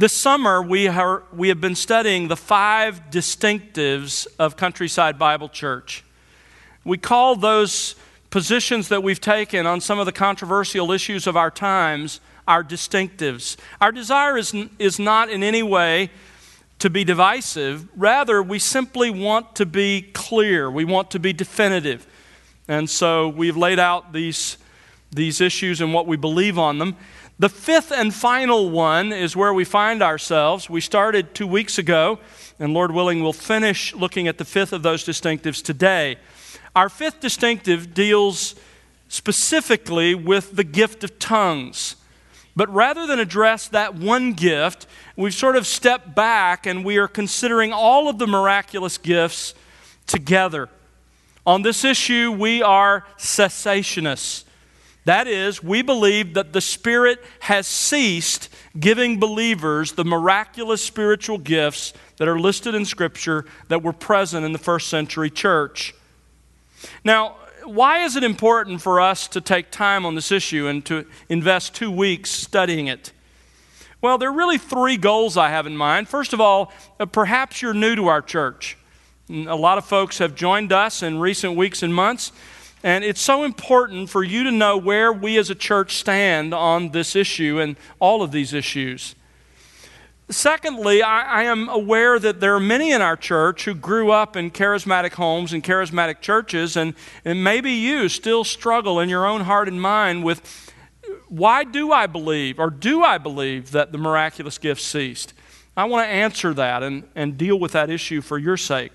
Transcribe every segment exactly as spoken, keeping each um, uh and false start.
This summer, we, are, we have been studying the five distinctives of Countryside Bible Church. We call those positions that we've taken on some of the controversial issues of our times our distinctives. Our desire is, is not in any way to be divisive. Rather, we simply want to be clear. We want to be definitive. And so we've laid out these, these issues and what we believe on them. The fifth and final one is where we find ourselves. We started two weeks ago, and Lord willing, we'll finish looking at the fifth of those distinctives today. Our fifth distinctive deals specifically with the gift of tongues. But rather than address that one gift, we've sort of stepped back and we are considering all of the miraculous gifts together. On this issue, we are cessationists. That is, we believe that the Spirit has ceased giving believers the miraculous spiritual gifts that are listed in Scripture that were present in the first century church. Now, why is it important for us to take time on this issue and to invest two weeks studying it? Well, there are really three goals I have in mind. First of all, uh, perhaps you're new to our church. A lot of folks have joined us in recent weeks and months, and it's so important for you to know where we as a church stand on this issue and all of these issues. Secondly, I, I am aware that there are many in our church who grew up in charismatic homes and charismatic churches, and, and maybe you still struggle in your own heart and mind with, why do I believe, or do I believe that the miraculous gifts ceased? I want to answer that and, and deal with that issue for your sake.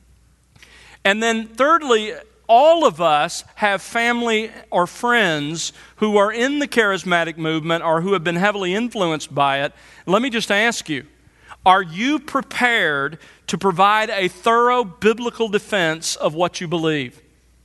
And then thirdly, all of us have family or friends who are in the charismatic movement or who have been heavily influenced by it. Let me just ask you, are you prepared to provide a thorough biblical defense of what you believe?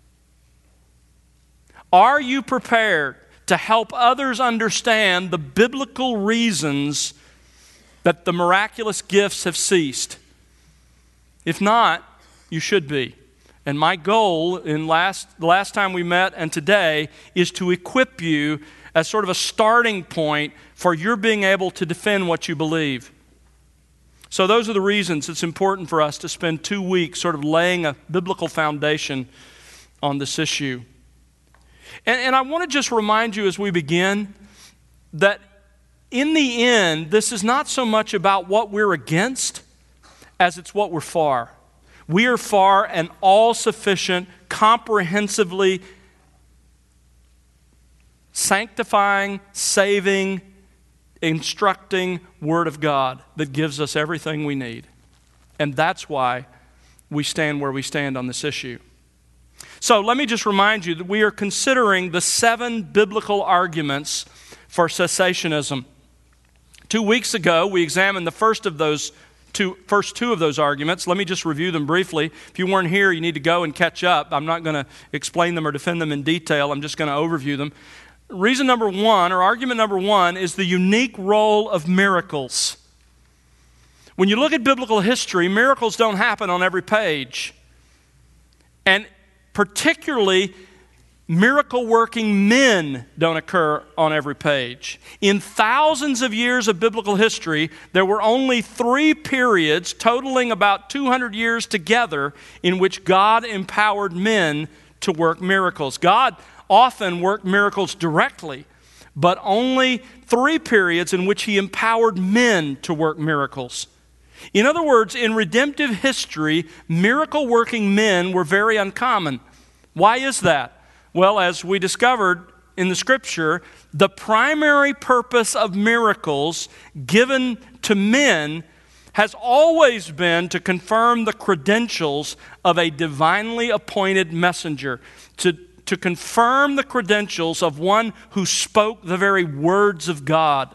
Are you prepared to help others understand the biblical reasons that the miraculous gifts have ceased? If not, you should be. And my goal in last the last time we met and today is to equip you as sort of a starting point for your being able to defend what you believe. So those are the reasons it's important for us to spend two weeks sort of laying a biblical foundation on this issue. And, and I want to just remind you as we begin that in the end, this is not so much about what we're against as it's what we're for. We are for an all-sufficient, comprehensively sanctifying, saving, instructing Word of God that gives us everything we need. And that's why we stand where we stand on this issue. So let me just remind you that we are considering the seven biblical arguments for cessationism. Two weeks ago, we examined the first of those Two, first two of those arguments. Let me just review them briefly. If you weren't here, you need to go and catch up. I'm not going to explain them or defend them in detail. I'm just going to overview them. Reason number one, or argument number one, is the unique role of miracles. When you look at biblical history, miracles don't happen on every page. And particularly, miracle-working men don't occur on every page. In thousands of years of biblical history, there were only three periods totaling about two hundred years together in which God empowered men to work miracles. God often worked miracles directly, but only three periods in which He empowered men to work miracles. In other words, in redemptive history, miracle-working men were very uncommon. Why is that? Well, as we discovered in the Scripture, the primary purpose of miracles given to men has always been to confirm the credentials of a divinely appointed messenger, to, to confirm the credentials of one who spoke the very words of God.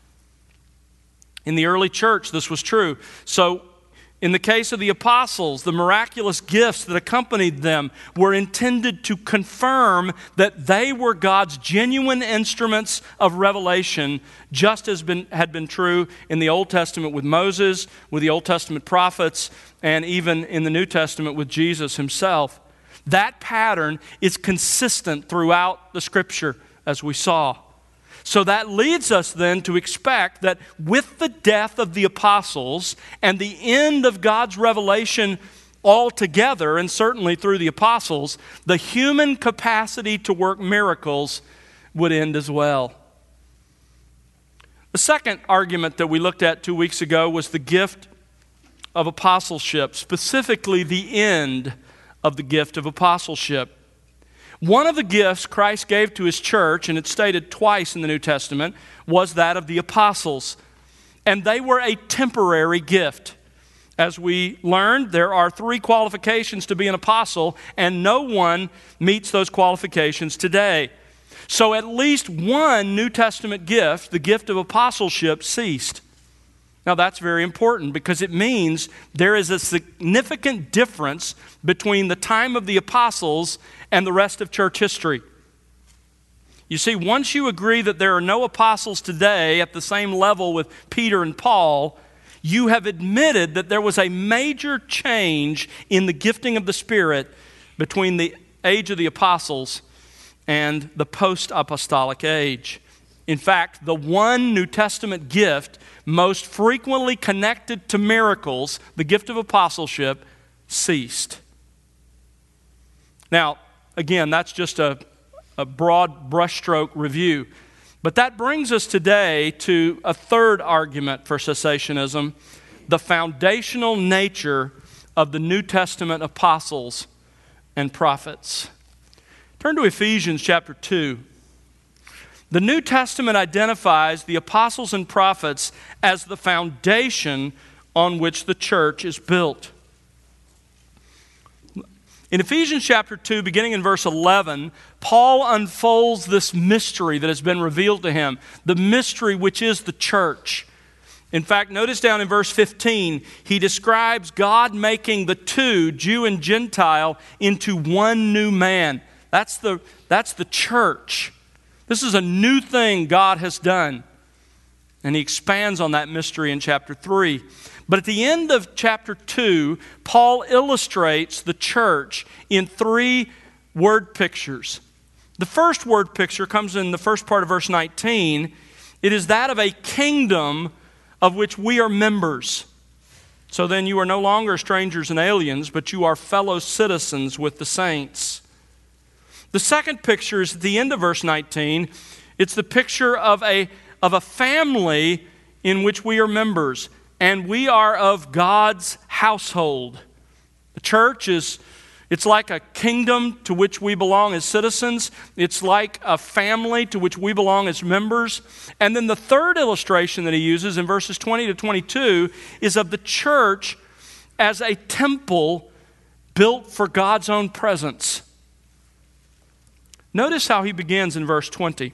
In the early church, this was true. So, in the case of the apostles, the miraculous gifts that accompanied them were intended to confirm that they were God's genuine instruments of revelation, just as been, had been true in the Old Testament with Moses, with the Old Testament prophets, and even in the New Testament with Jesus Himself. That pattern is consistent throughout the Scripture, as we saw. So that leads us then to expect that with the death of the apostles and the end of God's revelation altogether, and certainly through the apostles, the human capacity to work miracles would end as well. The second argument that we looked at two weeks ago was the gift of apostleship, specifically the end of the gift of apostleship. One of the gifts Christ gave to his church, and it's stated twice in the New Testament, was that of the apostles. And they were a temporary gift. As we learned, there are three qualifications to be an apostle, and no one meets those qualifications today. So at least one New Testament gift, the gift of apostleship, ceased. Now that's very important because it means there is a significant difference between the time of the apostles and the rest of church history. You see, once you agree that there are no apostles today at the same level with Peter and Paul, you have admitted that there was a major change in the gifting of the Spirit between the age of the apostles and the post-apostolic age. In fact, the one New Testament gift most frequently connected to miracles, the gift of apostleship, ceased. Now, again, that's just a, a broad brushstroke review. But that brings us today to a third argument for cessationism, the foundational nature of the New Testament apostles and prophets. Turn to Ephesians chapter two. The New Testament identifies the apostles and prophets as the foundation on which the church is built. In Ephesians chapter two, beginning in verse eleven, Paul unfolds this mystery that has been revealed to him, the mystery which is the church. In fact, notice down in verse fifteen, he describes God making the two, Jew and Gentile, into one new man. That's the, that's the church. This is a new thing God has done. And he expands on that mystery in chapter three. But at the end of chapter two, Paul illustrates the church in three word pictures. The first word picture comes in the first part of verse nineteen. It is that of a kingdom of which we are members. So then you are no longer strangers and aliens, but you are fellow citizens with the saints. The second picture is at the end of verse nineteen. It's the picture of a, of a family in which we are members, and we are of God's household. The church is, it's like a kingdom to which we belong as citizens. It's like a family to which we belong as members. And then the third illustration that he uses in verses twenty to twenty-two is of the church as a temple built for God's own presence. Notice how he begins in verse twenty.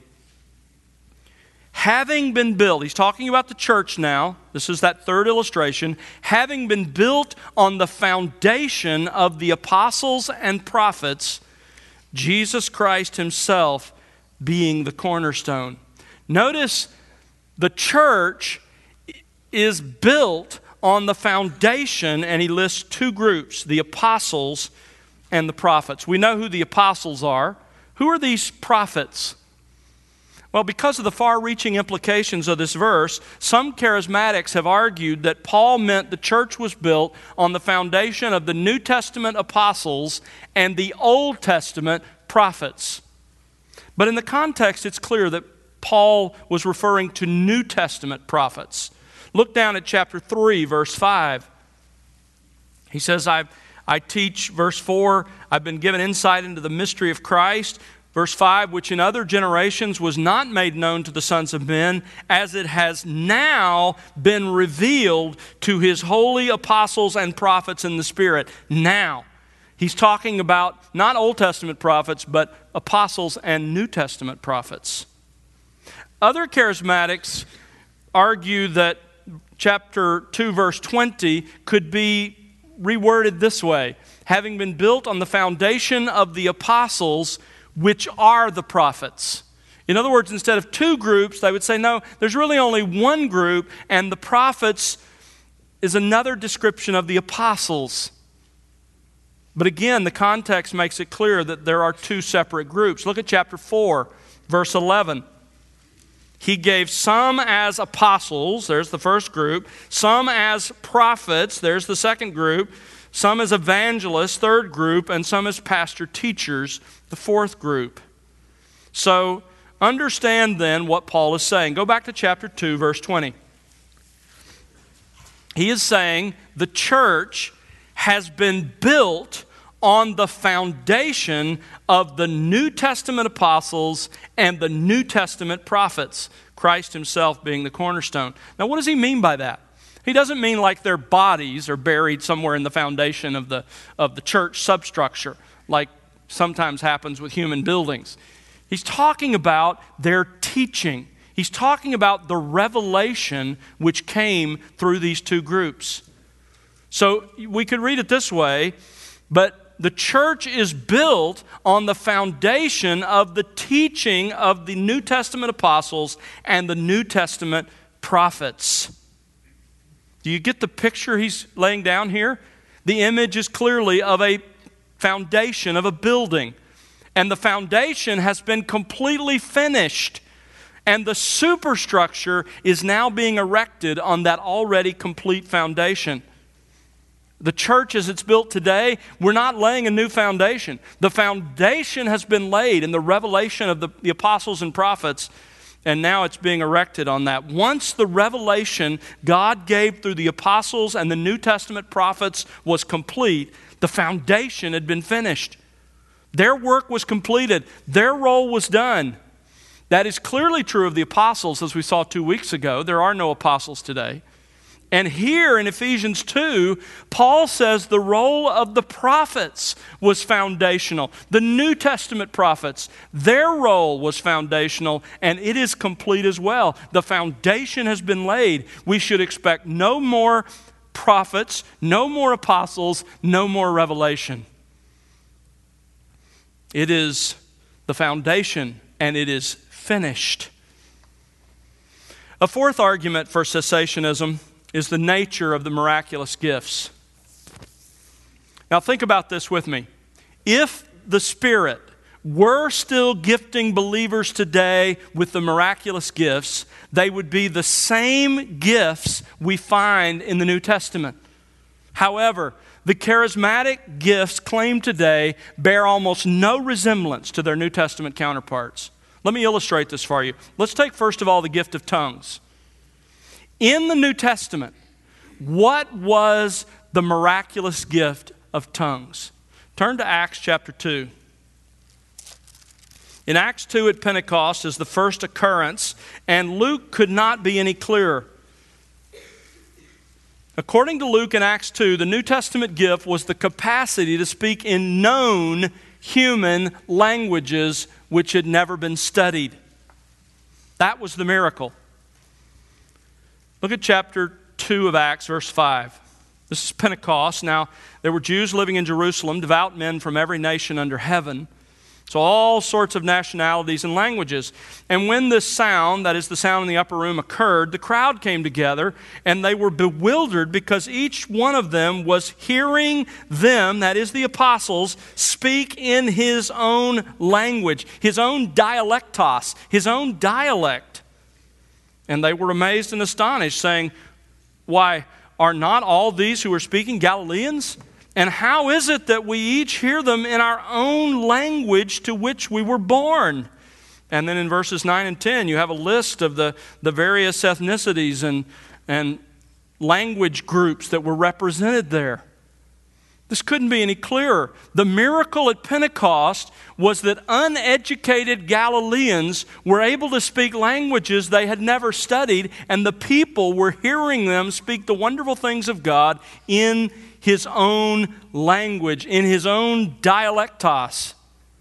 Having been built, he's talking about the church now. This is that third illustration. Having been built on the foundation of the apostles and prophets, Jesus Christ himself being the cornerstone. Notice the church is built on the foundation, and he lists two groups, the apostles and the prophets. We know who the apostles are. Who are these prophets? Well, because of the far-reaching implications of this verse, some charismatics have argued that Paul meant the church was built on the foundation of the New Testament apostles and the Old Testament prophets. But in the context, it's clear that Paul was referring to New Testament prophets. Look down at chapter three, verse five. He says, I've I teach, verse four, I've been given insight into the mystery of Christ. Verse five, which in other generations was not made known to the sons of men, as it has now been revealed to his holy apostles and prophets in the Spirit. Now. He's talking about not Old Testament prophets, but apostles and New Testament prophets. Other charismatics argue that chapter two, verse twenty could be reworded this way: having been built on the foundation of the apostles, which are the prophets. In other words, instead of two groups, they would say, no, there's really only one group, and the prophets is another description of the apostles. But again, the context makes it clear that there are two separate groups. Look at chapter four, verse eleven. He gave some as apostles, there's the first group, some as prophets, there's the second group, some as evangelists, third group, and some as pastor teachers, the fourth group. So understand then what Paul is saying. Go back to chapter two, verse twenty. He is saying the church has been built on the foundation of the New Testament apostles and the New Testament prophets, Christ himself being the cornerstone. Now, what does he mean by that? He doesn't mean like their bodies are buried somewhere in the foundation of the, of the church substructure, like sometimes happens with human buildings. He's talking about their teaching. He's talking about the revelation which came through these two groups. So we could read it this way, but the church is built on the foundation of the teaching of the New Testament apostles and the New Testament prophets. Do you get the picture he's laying down here? The image is clearly of a foundation of a building. And the foundation has been completely finished. And the superstructure is now being erected on that already complete foundation. The church as it's built today, we're not laying a new foundation. The foundation has been laid in the revelation of the, the apostles and prophets, and now it's being erected on that. Once the revelation God gave through the apostles and the New Testament prophets was complete, the foundation had been finished. Their work was completed. Their role was done. That is clearly true of the apostles, as we saw two weeks ago. There are no apostles today. And here in Ephesians two, Paul says the role of the prophets was foundational. The New Testament prophets, their role was foundational, and it is complete as well. The foundation has been laid. We should expect no more prophets, no more apostles, no more revelation. It is the foundation, and it is finished. A fourth argument for cessationism is the nature of the miraculous gifts. Now think about this with me. If the Spirit were still gifting believers today with the miraculous gifts, they would be the same gifts we find in the New Testament. However, the charismatic gifts claimed today bear almost no resemblance to their New Testament counterparts. Let me illustrate this for you. Let's take first of all the gift of tongues. In the New Testament, what was the miraculous gift of tongues? Turn to Acts chapter two. In Acts two at Pentecost is the first occurrence, and Luke could not be any clearer. According to Luke in Acts two, the New Testament gift was the capacity to speak in known human languages which had never been studied. That was the miracle. Look at chapter two of Acts, verse five. This is Pentecost. Now, there were Jews living in Jerusalem, devout men from every nation under heaven. So all sorts of nationalities and languages. And when this sound, that is the sound in the upper room, occurred, the crowd came together, and they were bewildered because each one of them was hearing them, that is the apostles, speak in his own language, his own dialectos, his own dialect. And they were amazed and astonished, saying, "Why, are not all these who are speaking Galileans? And how is it that we each hear them in our own language to which we were born?" And then in verses nine and ten, you have a list of the, the various ethnicities and, and language groups that were represented there. This couldn't be any clearer. The miracle at Pentecost was that uneducated Galileans were able to speak languages they had never studied, and the people were hearing them speak the wonderful things of God in his own language, in his own dialectos.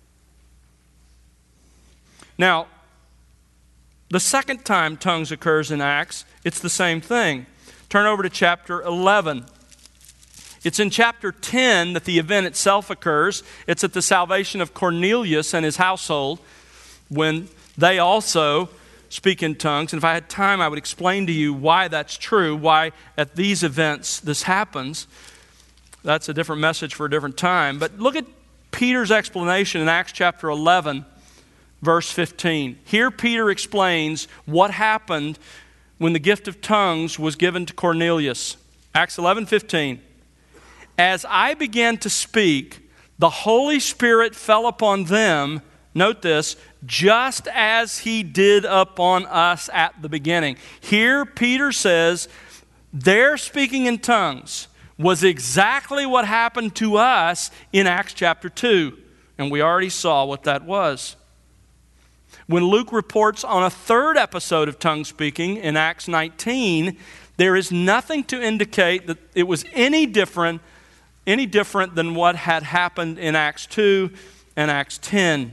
Now, the second time tongues occurs in Acts, it's the same thing. Turn over to chapter eleven. It's in chapter ten that the event itself occurs. It's at the salvation of Cornelius and his household when they also speak in tongues. And if I had time, I would explain to you why that's true, why at these events this happens. That's a different message for a different time. But look at Peter's explanation in Acts chapter eleven. verse fifteen. Here Peter explains what happened when the gift of tongues was given to Cornelius. Acts eleven fifteen. As I began to speak, the Holy Spirit fell upon them, note this, just as he did upon us at the beginning. Here Peter says, their speaking in tongues was exactly what happened to us in Acts chapter two. And we already saw what that was. When Luke reports on a third episode of tongue speaking in Acts nineteen, there is nothing to indicate that it was any different, any different than what had happened in Acts two and Acts ten.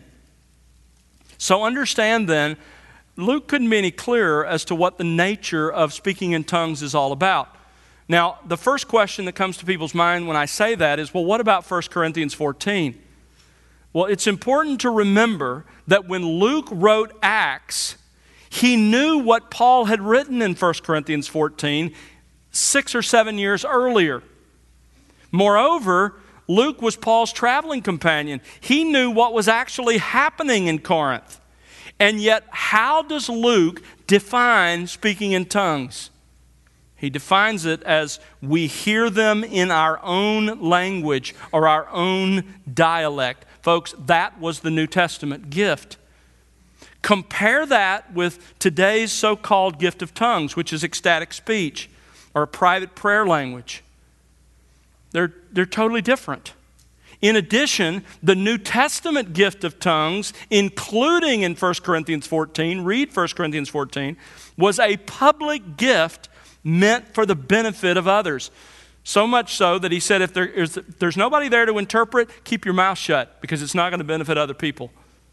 So understand then, Luke couldn't be any clearer as to what the nature of speaking in tongues is all about. Now, the first question that comes to people's mind when I say that is, well, what about First Corinthians fourteen? Well, it's important to remember that when Luke wrote Acts, he knew what Paul had written in First Corinthians fourteen six or seven years earlier. Moreover, Luke was Paul's traveling companion. He knew what was actually happening in Corinth. And yet, how does Luke define speaking in tongues? He defines it as we hear them in our own language or our own dialect. Folks, that was the New Testament gift. Compare that with today's so-called gift of tongues, which is ecstatic speech or a private prayer language. They're, they're totally different. In addition, the New Testament gift of tongues, including in First Corinthians fourteen, read First Corinthians fourteen, was a public gift meant for the benefit of others. So much so that he said, if, there is, if there's nobody there to interpret, keep your mouth shut, because it's not going to benefit other people.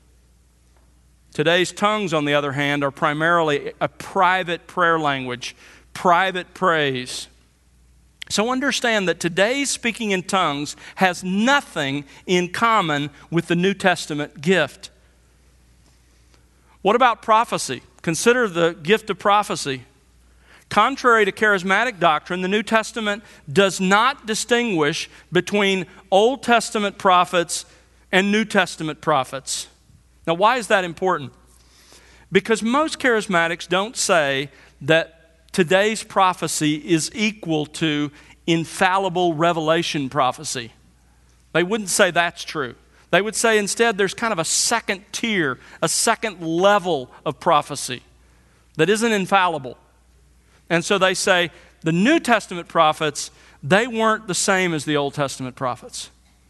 Today's tongues, on the other hand, are primarily a private prayer language, private praise. So understand that today's speaking in tongues has nothing in common with the New Testament gift. What about prophecy? Consider the gift of prophecy. Contrary to charismatic doctrine, the New Testament does not distinguish between Old Testament prophets and New Testament prophets. Now, why is that important? Because most charismatics don't say that today's prophecy is equal to infallible revelation prophecy. They wouldn't say that's true. They would say instead there's kind of a second tier, a second level of prophecy that isn't infallible. And so they say the New Testament prophets, they weren't the same as the Old Testament prophets.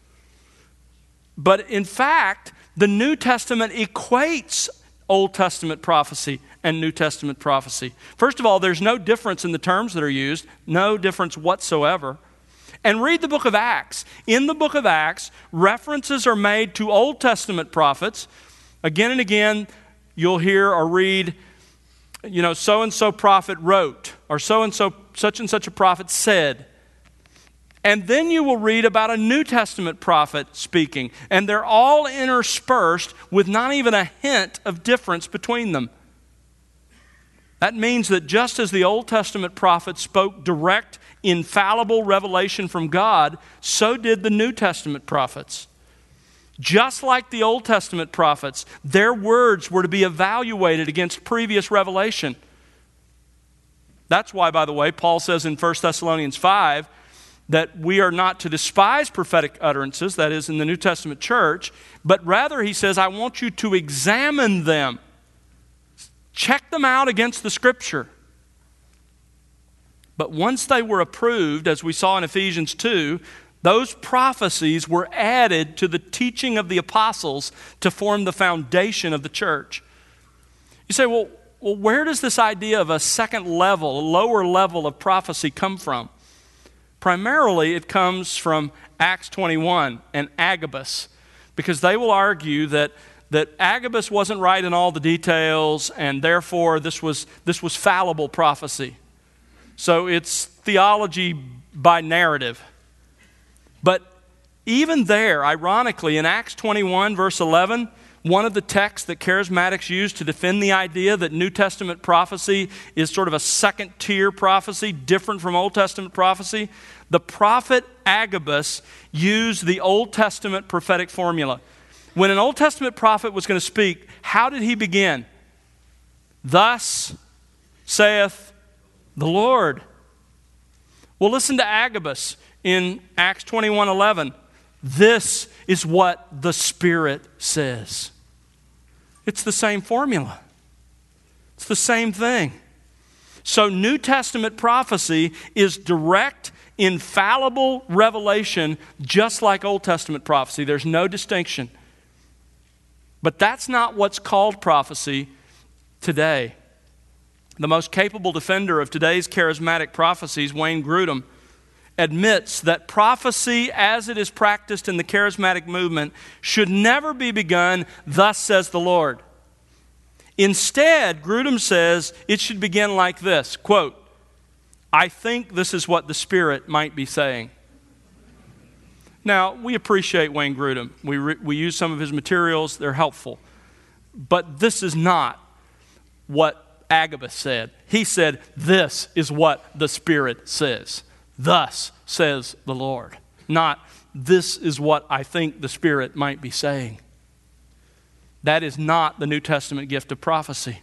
But in fact, the New Testament equates Old Testament prophecy and New Testament prophecy. First of all, there's no difference in the terms that are used, no difference whatsoever. And read the book of Acts. In the book of Acts, references are made to Old Testament prophets. Again and again, you'll hear or read, you know, so-and-so prophet wrote, or so-and-so, such and such a prophet said. And then you will read about a New Testament prophet speaking. And they're all interspersed with not even a hint of difference between them. That means that just as the Old Testament prophets spoke direct, infallible revelation from God, so did the New Testament prophets. Just like the Old Testament prophets, their words were to be evaluated against previous revelation. That's why, by the way, Paul says in First Thessalonians five that we are not to despise prophetic utterances, that is in the New Testament church, but rather he says, I want you to examine them. Check them out against the Scripture. But once they were approved, as we saw in Ephesians two, those prophecies were added to the teaching of the apostles to form the foundation of the church. You say, well, well, where does this idea of a second level, a lower level of prophecy come from? Primarily, it comes from Acts twenty-one and Agabus, because they will argue that, that Agabus wasn't right in all the details, and therefore this was, this was fallible prophecy. So it's theology by narrative. But even there, ironically, in Acts twenty-one, verse eleven, one of the texts that charismatics use to defend the idea that New Testament prophecy is sort of a second-tier prophecy, different from Old Testament prophecy, the prophet Agabus used the Old Testament prophetic formula. When an Old Testament prophet was going to speak, how did he begin? Thus saith the Lord. Well, listen to Agabus in Acts twenty-one eleven. This is what the Spirit says. It's the same formula. It's the same thing. So New Testament prophecy is direct, infallible revelation, just like Old Testament prophecy. There's no distinction. But that's not what's called prophecy today. The most capable defender of today's charismatic prophecies, Wayne Grudem, admits that prophecy as it is practiced in the charismatic movement should never be begun, thus says the Lord. Instead, Grudem says it should begin like this, quote, I think this is what the Spirit might be saying. Now, we appreciate Wayne Grudem. We, re- we use some of his materials. They're helpful. But this is not what Agabus said. He said, this is what the Spirit says. Thus says the Lord. Not, this is what I think the Spirit might be saying. That is not the New Testament gift of prophecy.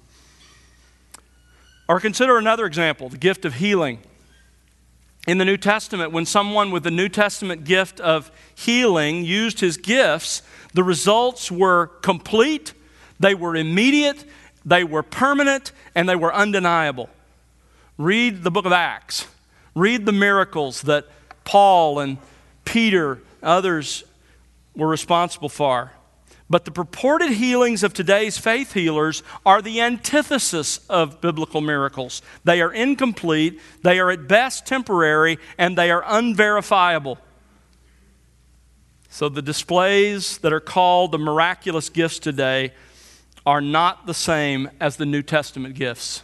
Or consider another example, the gift of healing. In the New Testament, when someone with the New Testament gift of healing used his gifts, the results were complete, they were immediate, they were permanent, and they were undeniable. Read the book of Acts. Read the miracles that Paul and Peter, others were responsible for. But the purported healings of today's faith healers are the antithesis of biblical miracles. They are incomplete, they are at best temporary, and they are unverifiable. So the displays that are called the miraculous gifts today are not the same as the New Testament gifts.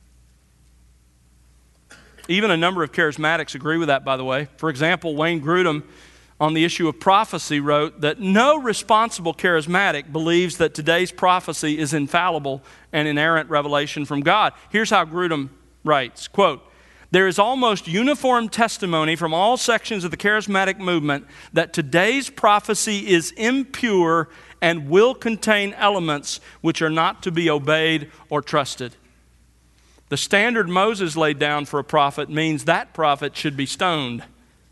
Even a number of charismatics agree with that, by the way. For example, Wayne Grudem, on the issue of prophecy, wrote that no responsible charismatic believes that today's prophecy is infallible and inerrant revelation from God. Here's how Grudem writes, quote, there is almost uniform testimony from all sections of the charismatic movement that today's prophecy is impure and will contain elements which are not to be obeyed or trusted. The standard Moses laid down for a prophet means that prophet should be stoned.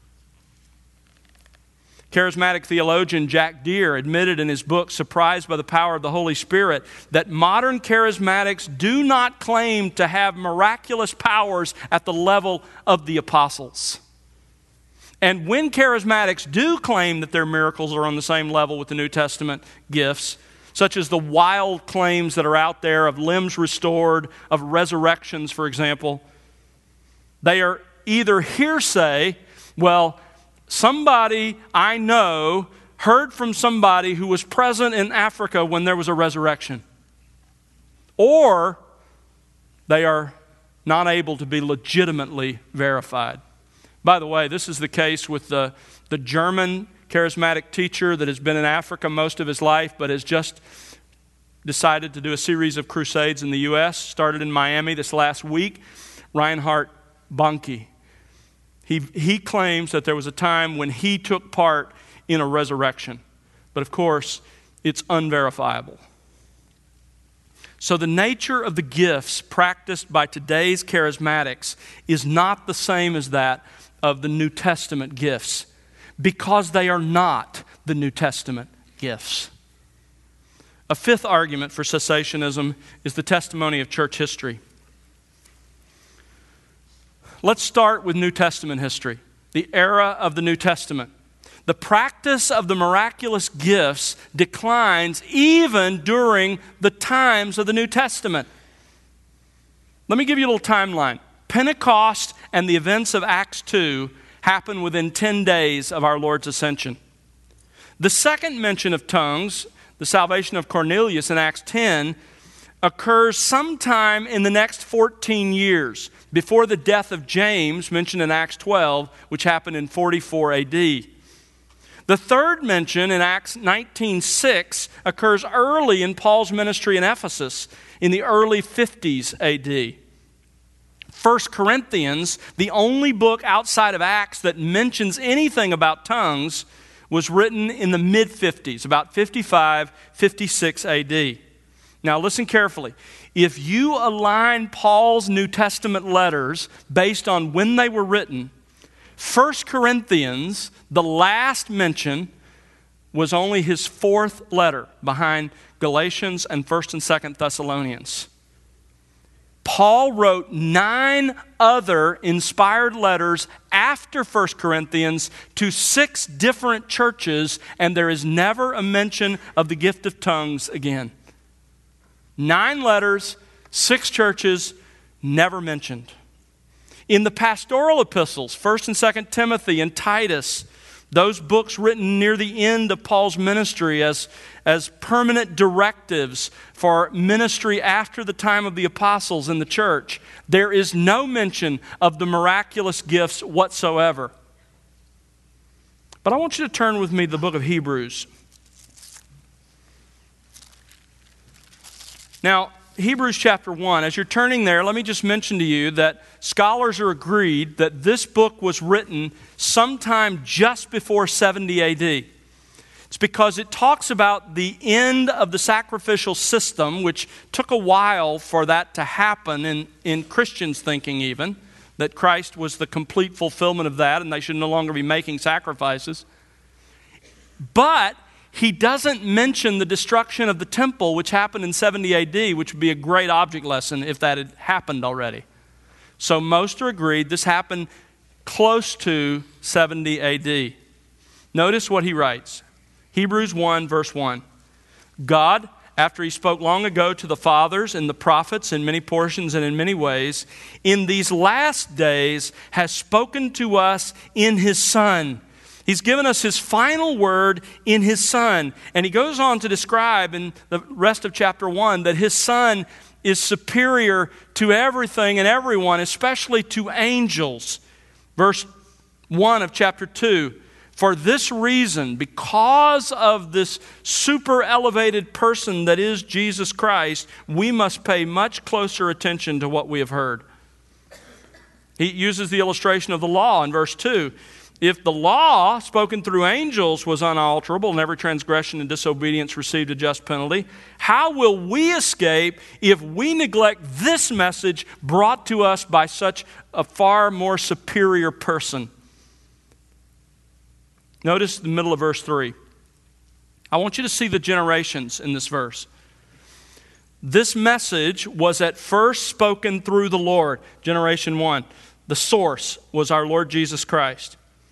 Charismatic theologian Jack Deere admitted in his book, Surprised by the Power of the Holy Spirit, that modern charismatics do not claim to have miraculous powers at the level of the apostles. And when charismatics do claim that their miracles are on the same level with the New Testament gifts, such as the wild claims that are out there of limbs restored, of resurrections, for example, they are either hearsay, well, somebody I know heard from somebody who was present in Africa when there was a resurrection. Or they are not able to be legitimately verified. By the way, this is the case with the, the German charismatic teacher that has been in Africa most of his life, but has just decided to do a series of crusades in the U S, started in Miami this last week, Reinhard Bonnke. He, he claims that there was a time when he took part in a resurrection. But of course, it's unverifiable. So the nature of the gifts practiced by today's charismatics is not the same as that of the New Testament gifts, because they are not the New Testament gifts. A fifth argument for cessationism is the testimony of church history. Let's start with New Testament history, the era of the New Testament. The practice of the miraculous gifts declines even during the times of the New Testament. Let me give you a little timeline. Pentecost and the events of Acts two happen within ten days of our Lord's ascension. The second mention of tongues, the salvation of Cornelius in Acts ten, occurs sometime in the next fourteen years, before the death of James, mentioned in Acts twelve, which happened in forty-four A D. The third mention in Acts nineteen six occurs early in Paul's ministry in Ephesus, in the early fifties A D. First Corinthians, the only book outside of Acts that mentions anything about tongues, was written in the mid fifties, about fifty-five, fifty-six A D. Now listen carefully. If you align Paul's New Testament letters based on when they were written, First Corinthians, the last mention, was only his fourth letter behind Galatians and First and Second Thessalonians. Paul wrote nine other inspired letters after First Corinthians to six different churches, and there is never a mention of the gift of tongues again. Nine letters, six churches, never mentioned. In the pastoral epistles, First and Second Timothy and Titus, those books written near the end of Paul's ministry as, as permanent directives for ministry after the time of the apostles in the church, there is no mention of the miraculous gifts whatsoever. But I want you to turn with me to the book of Hebrews. Now, Hebrews chapter one, as you're turning there, let me just mention to you that scholars are agreed that this book was written sometime just before seventy A D. It's because it talks about the end of the sacrificial system, which took a while for that to happen in, in Christians' thinking even, that Christ was the complete fulfillment of that and they should no longer be making sacrifices. But he doesn't mention the destruction of the temple, which happened in seventy A D, which would be a great object lesson if that had happened already. So most are agreed this happened close to seventy A D. Notice what he writes. Hebrews one, verse one. God, after he spoke long ago to the fathers and the prophets in many portions and in many ways, in these last days has spoken to us in his Son. He's given us his final word in his Son. And he goes on to describe in the rest of chapter one that his Son is superior to everything and everyone, especially to angels. Verse one of chapter two. For this reason, because of this super elevated person that is Jesus Christ, we must pay much closer attention to what we have heard. He uses the illustration of the law in verse two. If the law spoken through angels was unalterable and every transgression and disobedience received a just penalty, how will we escape if we neglect this message brought to us by such a far more superior person? Notice the middle of verse three. I want you to see the generations in this verse. This message was at first spoken through the Lord. Generation one. The source was our Lord Jesus Christ.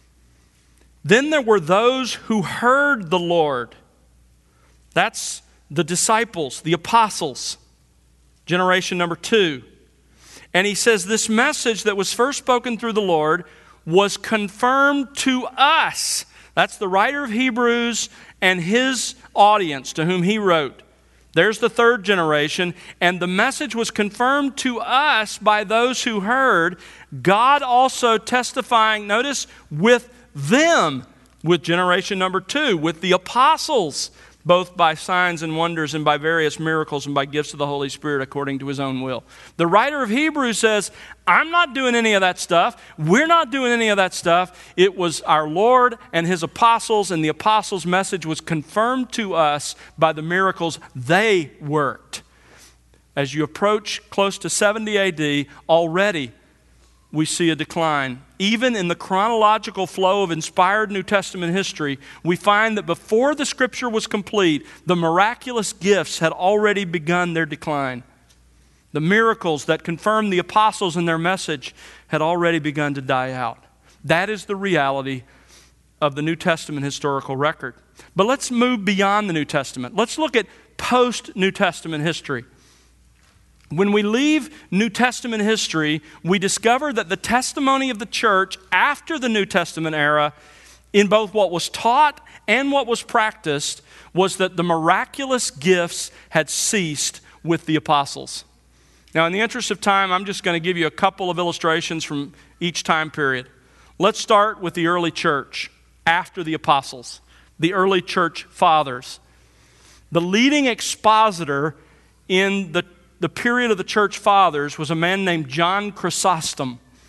Then there were those who heard the Lord. That's the disciples, the apostles. Generation number two. And he says this message that was first spoken through the Lord was confirmed to us. That's the writer of Hebrews and his audience to whom he wrote. There's the third generation. And the message was confirmed to us by those who heard. God also testifying, notice, with them, with generation number two, with the apostles, both by signs and wonders and by various miracles and by gifts of the Holy Spirit according to his own will. The writer of Hebrews says, I'm not doing any of that stuff. We're not doing any of that stuff. It was our Lord and his apostles, and the apostles' message was confirmed to us by the miracles they worked. As you approach close to seventy A D, already we see a decline. Even in the chronological flow of inspired New Testament history, we find that before the Scripture was complete, the miraculous gifts had already begun their decline. The miracles that confirmed the apostles in their message had already begun to die out. That is the reality of the New Testament historical record. But let's move beyond the New Testament. Let's look at post-New Testament history. When we leave New Testament history, we discover that the testimony of the church after the New Testament era, in both what was taught and what was practiced, was that the miraculous gifts had ceased with the apostles. Now, in the interest of time, I'm just going to give you a couple of illustrations from each time period. Let's start with the early church after the apostles, the early church fathers. The leading expositor in the The period of the church fathers was a man named John Chrysostom.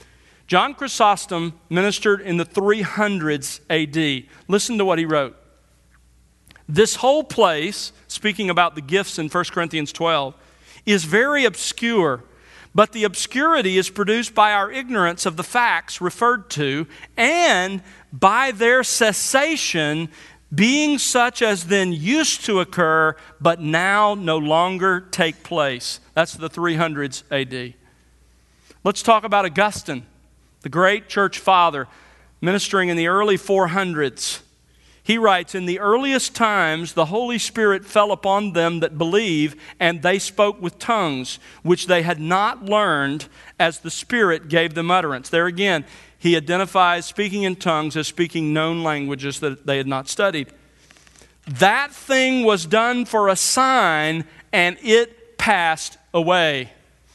John Chrysostom ministered in the three hundreds A D. Listen to what he wrote. This whole place, speaking about the gifts in First Corinthians twelve, is very obscure, but the obscurity is produced by our ignorance of the facts referred to and by their cessation being such as then used to occur, but now no longer take place. That's the three hundreds A D. Let's talk about Augustine, the great church father, ministering in the early four hundreds. He writes, in the earliest times, the Holy Spirit fell upon them that believe, and they spoke with tongues, which they had not learned, as the Spirit gave them utterance. There again, he identifies speaking in tongues as speaking known languages that they had not studied. That thing was done for a sign, and it passed away.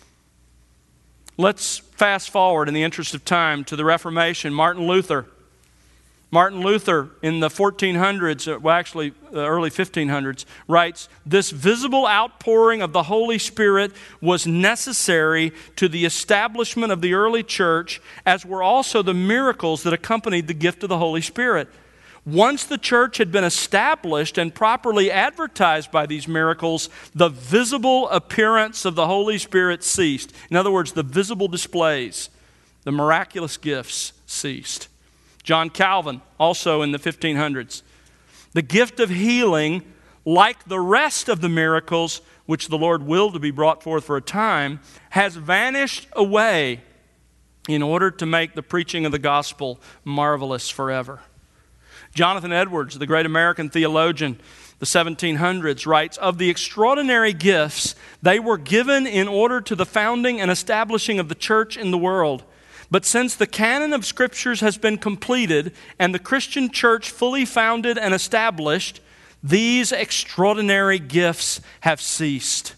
Let's fast forward in the interest of time to the Reformation. Martin Luther. Martin Luther in the fourteen hundreds, well actually the early fifteen hundreds, writes, this visible outpouring of the Holy Spirit was necessary to the establishment of the early church, as were also the miracles that accompanied the gift of the Holy Spirit. Once the church had been established and properly advertised by these miracles, the visible appearance of the Holy Spirit ceased. In other words, the visible displays, the miraculous gifts ceased. John Calvin, also in the fifteen hundreds. The gift of healing, like the rest of the miracles, which the Lord willed to be brought forth for a time, has vanished away in order to make the preaching of the gospel marvelous forever. Jonathan Edwards, the great American theologian, the seventeen hundreds, writes, of the extraordinary gifts, they were given in order to the founding and establishing of the church in the world. But since the canon of Scriptures has been completed and the Christian church fully founded and established, these extraordinary gifts have ceased.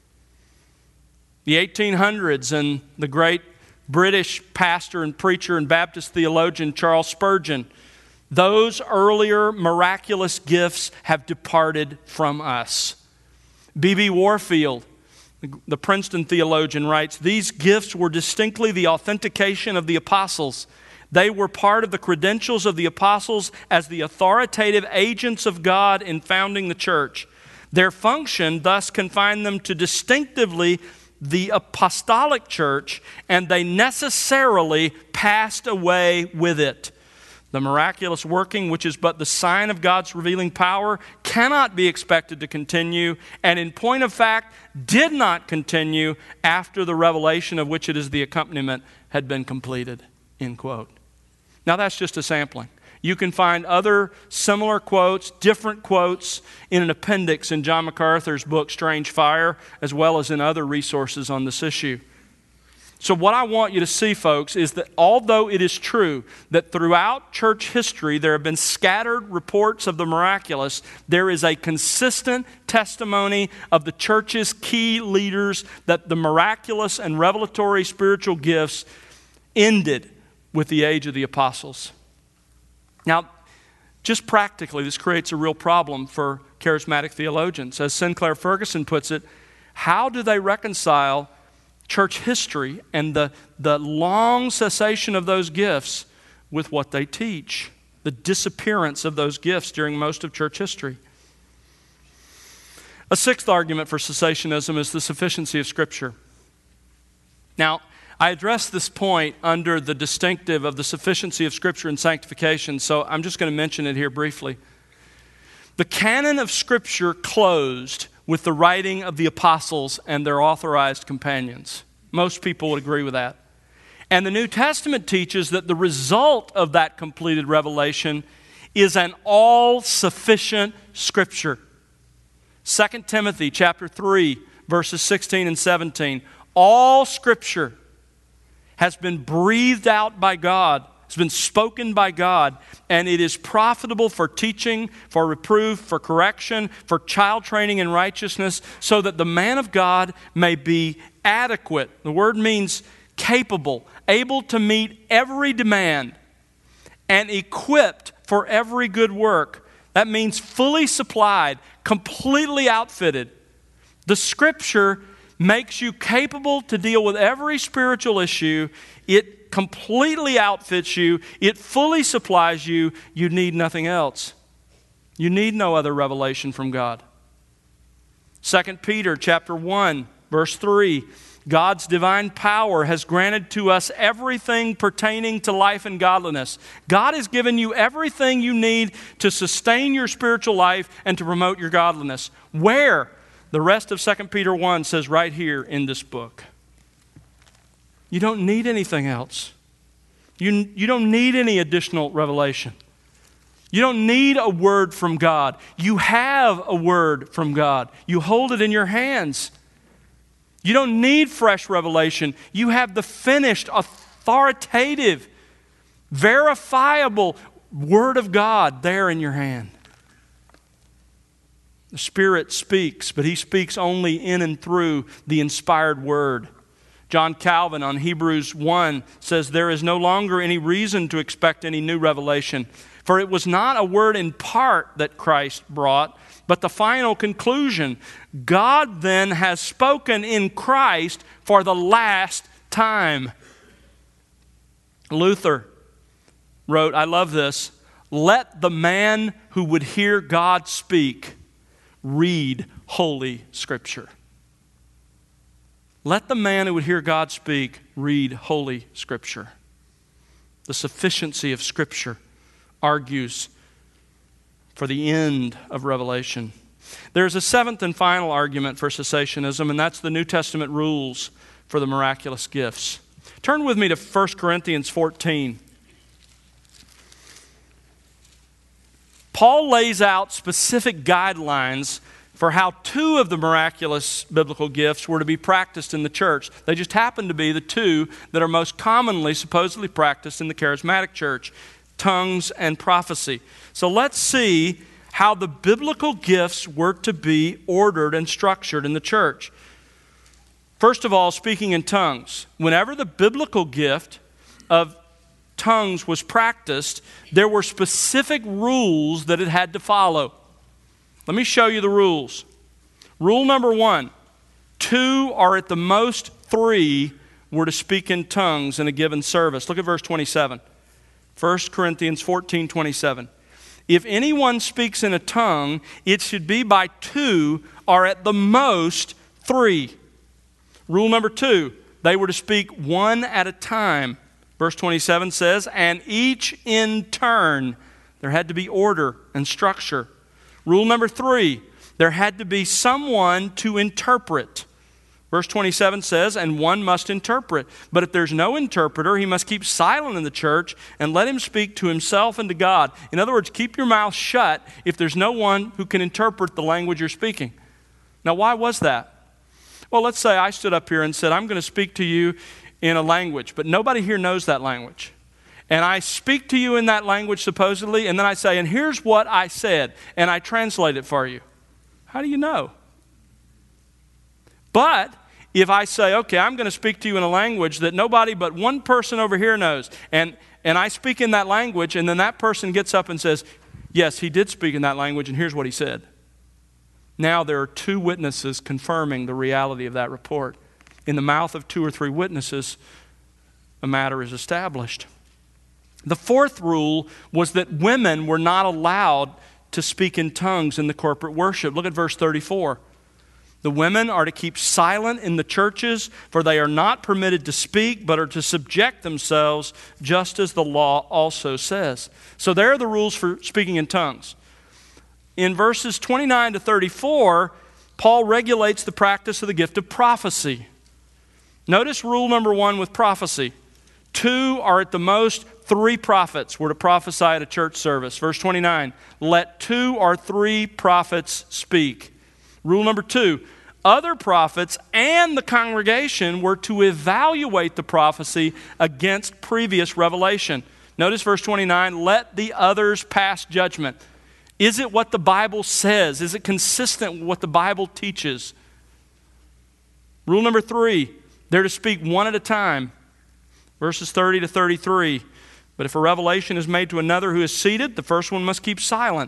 The eighteen hundreds and the great British pastor and preacher and Baptist theologian Charles Spurgeon, those earlier miraculous gifts have departed from us. B B Warfield, the Princeton theologian, writes, these gifts were distinctly the authentication of the apostles. They were part of the credentials of the apostles as the authoritative agents of God in founding the church. Their function thus confined them to distinctively the apostolic church, and they necessarily passed away with it. The miraculous working, which is but the sign of God's revealing power, cannot be expected to continue, and in point of fact, did not continue after the revelation of which it is the accompaniment had been completed. End quote. Now that's just a sampling. You can find other similar quotes, different quotes, in an appendix in John MacArthur's book, Strange Fire, as well as in other resources on this issue. So what I want you to see, folks, is that although it is true that throughout church history there have been scattered reports of the miraculous, there is a consistent testimony of the church's key leaders that the miraculous and revelatory spiritual gifts ended with the age of the apostles. Now, just practically, this creates a real problem for charismatic theologians. As Sinclair Ferguson puts it, how do they reconcile church history and the, the long cessation of those gifts with what they teach, the disappearance of those gifts during most of church history? A sixth argument for cessationism is the sufficiency of Scripture. Now, I addressed this point under the distinctive of the sufficiency of Scripture and sanctification, so I'm just going to mention it here briefly. The canon of Scripture closed with the writing of the apostles and their authorized companions. Most people would agree with that. And the New Testament teaches that the result of that completed revelation is an all-sufficient Scripture. Second Timothy chapter three, verses sixteen and seventeen. All Scripture has been breathed out by God, has been spoken by God, and it is profitable for teaching, for reproof, for correction, for child training in righteousness, so that the man of God may be adequate. The word means capable, able to meet every demand, and equipped for every good work. That means fully supplied, completely outfitted. The Scripture makes you capable to deal with every spiritual issue. It It completely outfits you. It fully supplies you. You need nothing else. You need no other revelation from God. Second Peter chapter one, verse three. God's divine power has granted to us everything pertaining to life and godliness. God has given you everything you need to sustain your spiritual life and to promote your godliness. Where? The rest of Second Peter one says right here in this book. You don't need anything else. You, you don't need any additional revelation. You don't need a word from God. You have a word from God. You hold it in your hands. You don't need fresh revelation. You have the finished, authoritative, verifiable Word of God there in your hand. The Spirit speaks, but He speaks only in and through the inspired Word. John Calvin on Hebrews one says, there is no longer any reason to expect any new revelation, for it was not a word in part that Christ brought, but the final conclusion. God then has spoken in Christ for the last time. Luther wrote, I love this, let the man who would hear God speak read Holy Scripture. Let the man who would hear God speak read Holy Scripture. The sufficiency of Scripture argues for the end of revelation. There's a seventh and final argument for cessationism, and that's the New Testament rules for the miraculous gifts. Turn with me to First Corinthians fourteen. Paul lays out specific guidelines for how two of the miraculous biblical gifts were to be practiced in the church. They just happen to be the two that are most commonly supposedly practiced in the charismatic church: tongues and prophecy. So let's see how the biblical gifts were to be ordered and structured in the church. First of all, speaking in tongues. Whenever the biblical gift of tongues was practiced, there were specific rules that it had to follow. Let me show you the rules. Rule number one, two or at the most three were to speak in tongues in a given service. Look at verse twenty-seven. First Corinthians fourteen twenty-seven. If anyone speaks in a tongue, it should be by two or at the most three. Rule number two, they were to speak one at a time. Verse twenty-seven says, and each in turn. There had to be order and structure. Rule number three, there had to be someone to interpret. Verse twenty-seven says, and one must interpret. But if there's no interpreter, he must keep silent in the church and let him speak to himself and to God. In other words, keep your mouth shut if there's no one who can interpret the language you're speaking. Now, why was that? Well, let's say I stood up here and said, I'm going to speak to you in a language, but nobody here knows that language. And I speak to you in that language supposedly, and then I say, and here's what I said, and I translate it for you. How do you know? But if I say, okay, I'm going to speak to you in a language that nobody but one person over here knows, and, and I speak in that language, and then that person gets up and says, yes, he did speak in that language, and here's what he said. Now there are two witnesses confirming the reality of that report. In the mouth of two or three witnesses, a matter is established. The fourth rule was that women were not allowed to speak in tongues in the corporate worship. Look at verse thirty-four. The women are to keep silent in the churches, for they are not permitted to speak, but are to subject themselves, just as the law also says. So there are the rules for speaking in tongues. In verses twenty-nine to thirty-four, Paul regulates the practice of the gift of prophecy. Notice rule number one with prophecy. Two or at the most three prophets were to prophesy at a church service. Verse twenty-nine, let two or three prophets speak. Rule number two, other prophets and the congregation were to evaluate the prophecy against previous revelation. Notice verse twenty-nine, let the others pass judgment. Is it what the Bible says? Is it consistent with what the Bible teaches? Rule number three, they're to speak one at a time. Verses thirty to thirty-three. But if a revelation is made to another who is seated, the first one must keep silent.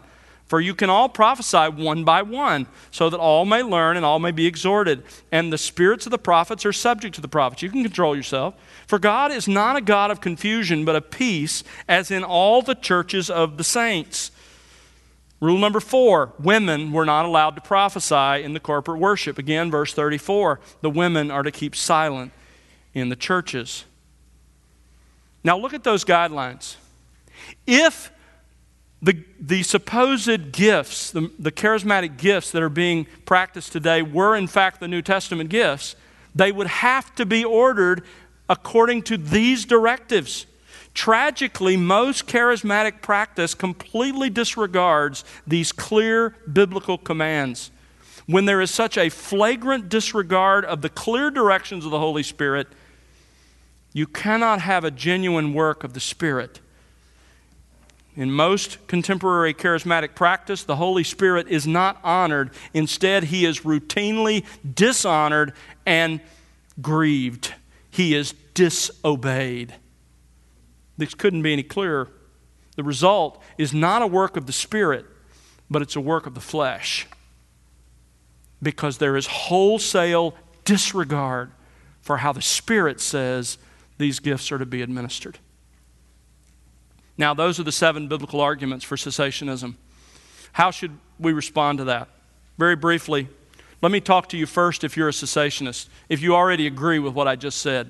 For you can all prophesy one by one, so that all may learn and all may be exhorted. And the spirits of the prophets are subject to the prophets. You can control yourself. For God is not a God of confusion, but of peace, as in all the churches of the saints. Rule number four, women were not allowed to prophesy in the corporate worship. Again, verse thirty-four, the women are to keep silent in the churches. Now look at those guidelines. If The, the supposed gifts, the, the charismatic gifts that are being practiced today were in fact the New Testament gifts, they would have to be ordered according to these directives. Tragically, most charismatic practice completely disregards these clear biblical commands. When there is such a flagrant disregard of the clear directions of the Holy Spirit, you cannot have a genuine work of the Spirit. In most contemporary charismatic practice, the Holy Spirit is not honored. Instead, He is routinely dishonored and grieved. He is disobeyed. This couldn't be any clearer. The result is not a work of the Spirit, but it's a work of the flesh. Because there is wholesale disregard for how the Spirit says these gifts are to be administered. Now, those are the seven biblical arguments for cessationism. How should we respond to that? Very briefly, let me talk to you first if you're a cessationist, if you already agree with what I just said.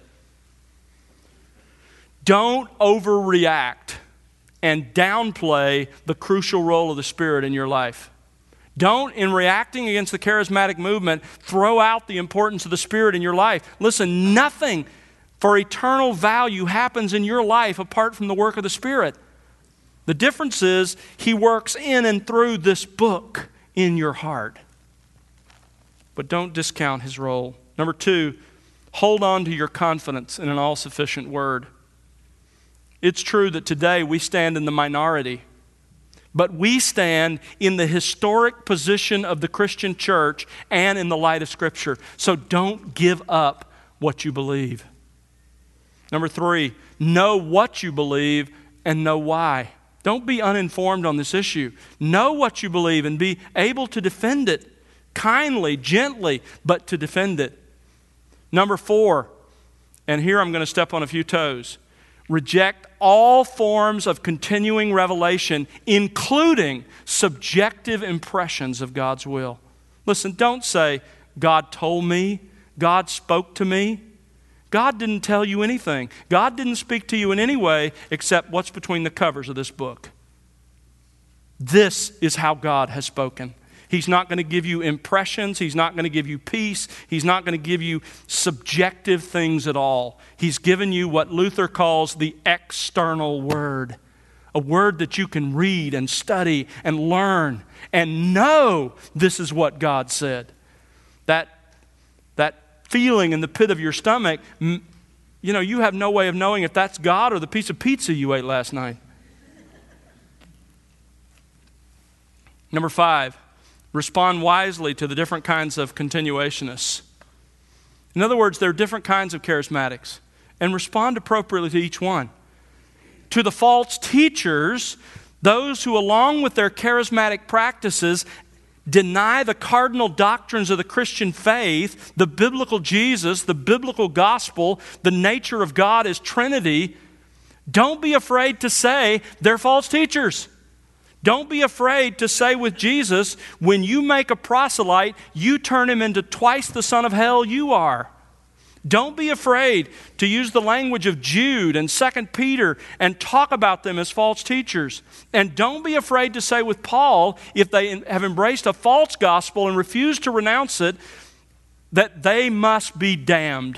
Don't overreact and downplay the crucial role of the Spirit in your life. Don't, in reacting against the charismatic movement, throw out the importance of the Spirit in your life. Listen, nothing for eternal value happens in your life apart from the work of the Spirit. The difference is He works in and through this book in your heart. But don't discount His role. Number two, hold on to your confidence in an all-sufficient Word. It's true that today we stand in the minority, but we stand in the historic position of the Christian church and in the light of Scripture. So don't give up what you believe. Number three, know what you believe and know why. Don't be uninformed on this issue. Know what you believe and be able to defend it kindly, gently, but to defend it. Number four, and here I'm going to step on a few toes, reject all forms of continuing revelation, including subjective impressions of God's will. Listen, don't say, God told me, God spoke to me. God didn't tell you anything. God didn't speak to you in any way except what's between the covers of this book. This is how God has spoken. He's not going to give you impressions. He's not going to give you peace. He's not going to give you subjective things at all. He's given you what Luther calls the external word. A word that you can read and study and learn and know this is what God said. That, that feeling in the pit of your stomach, you know, you have no way of knowing if that's God or the piece of pizza you ate last night. Number five, respond wisely to the different kinds of continuationists. In other words, there are different kinds of charismatics, and respond appropriately to each one. To the false teachers, those who along with their charismatic practices deny the cardinal doctrines of the Christian faith, the biblical Jesus, the biblical gospel, the nature of God as Trinity, don't be afraid to say they're false teachers. Don't be afraid to say with Jesus, when you make a proselyte, you turn him into twice the son of hell you are. Don't be afraid to use the language of Jude and Second Peter and talk about them as false teachers. And don't be afraid to say with Paul, if they have embraced a false gospel and refuse to renounce it, that they must be damned.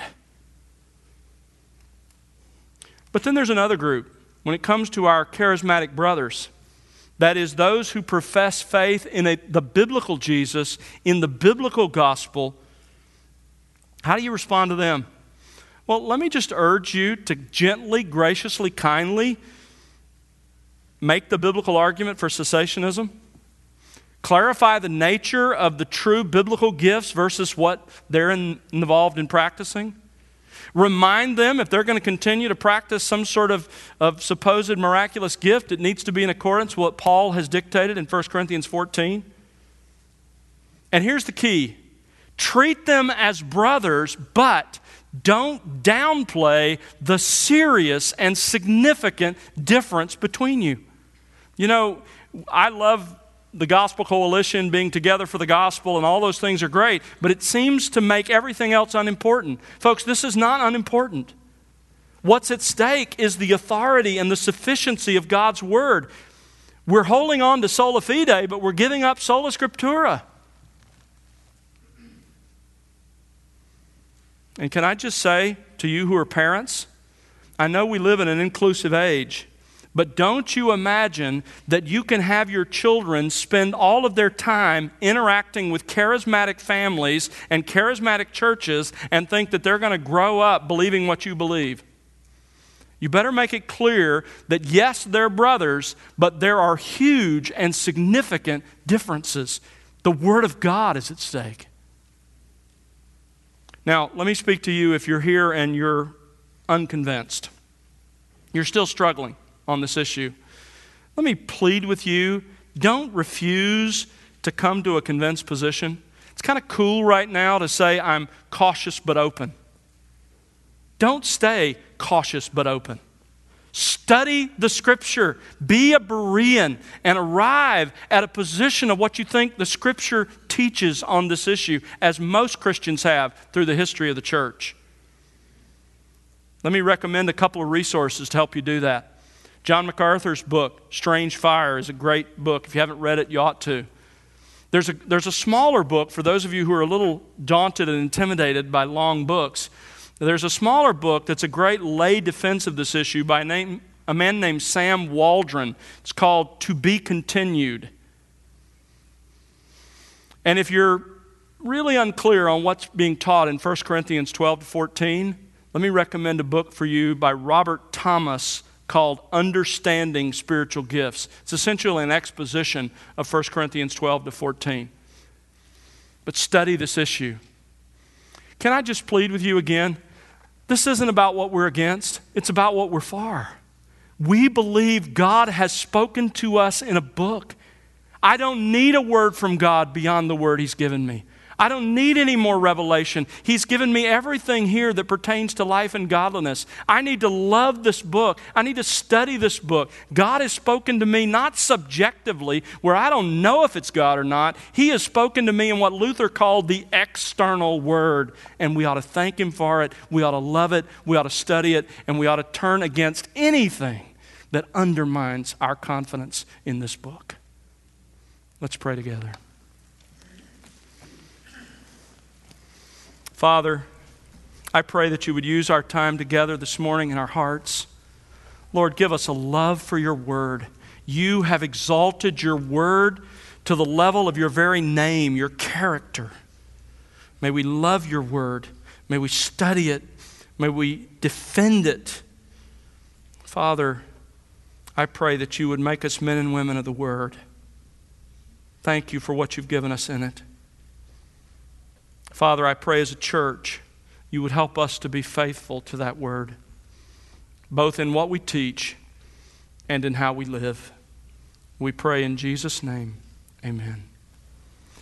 But then there's another group. When it comes to our charismatic brothers, that is those who profess faith in a, the biblical Jesus, in the biblical gospel. How do you respond to them? Well, let me just urge you to gently, graciously, kindly make the biblical argument for cessationism. Clarify the nature of the true biblical gifts versus what they're in, involved in practicing. Remind them if they're going to continue to practice some sort of, of supposed miraculous gift, it needs to be in accordance with what Paul has dictated in First Corinthians fourteen. And here's the key. Treat them as brothers, but don't downplay the serious and significant difference between you. You know, I love the Gospel Coalition, being together for the gospel, and all those things are great, but it seems to make everything else unimportant. Folks, this is not unimportant. What's at stake is the authority and the sufficiency of God's Word. We're holding on to sola fide, but we're giving up sola scriptura. And can I just say to you who are parents, I know we live in an inclusive age, but don't you imagine that you can have your children spend all of their time interacting with charismatic families and charismatic churches and think that they're going to grow up believing what you believe. You better make it clear that yes, they're brothers, but there are huge and significant differences. The Word of God is at stake. Now, let me speak to you if you're here and you're unconvinced. You're still struggling on this issue. Let me plead with you, don't refuse to come to a convinced position. It's kind of cool right now to say I'm cautious but open. Don't stay cautious but open. Study the Scripture. Be a Berean and arrive at a position of what you think the Scripture teaches on this issue, as most Christians have through the history of the church. Let me recommend a couple of resources to help you do that. John MacArthur's book, Strange Fire, is a great book. If you haven't read it, you ought to. There's a, there's a smaller book for those of you who are a little daunted and intimidated by long books. There's a smaller book that's a great lay defense of this issue by name, a man named Sam Waldron. It's called To Be Continued. And if you're really unclear on what's being taught in First Corinthians twelve to fourteen, let me recommend a book for you by Robert Thomas called Understanding Spiritual Gifts. It's essentially an exposition of First Corinthians twelve to fourteen. But study this issue. Can I just plead with you again? This isn't about what we're against. It's about what we're for. We believe God has spoken to us in a book. I don't need a word from God beyond the word He's given me. I don't need any more revelation. He's given me everything here that pertains to life and godliness. I need to love this book. I need to study this book. God has spoken to me not subjectively, where I don't know if it's God or not. He has spoken to me in what Luther called the external word, and we ought to thank Him for it. We ought to love it. We ought to study it, and we ought to turn against anything that undermines our confidence in this book. Let's pray together. Father, I pray that you would use our time together this morning in our hearts. Lord, give us a love for your word. You have exalted your word to the level of your very name, your character. May we love your word. May we study it. May we defend it. Father, I pray that you would make us men and women of the word. Thank you for what you've given us in it. Father, I pray as a church, you would help us to be faithful to that word, both in what we teach and in how we live. We pray in Jesus' name, amen.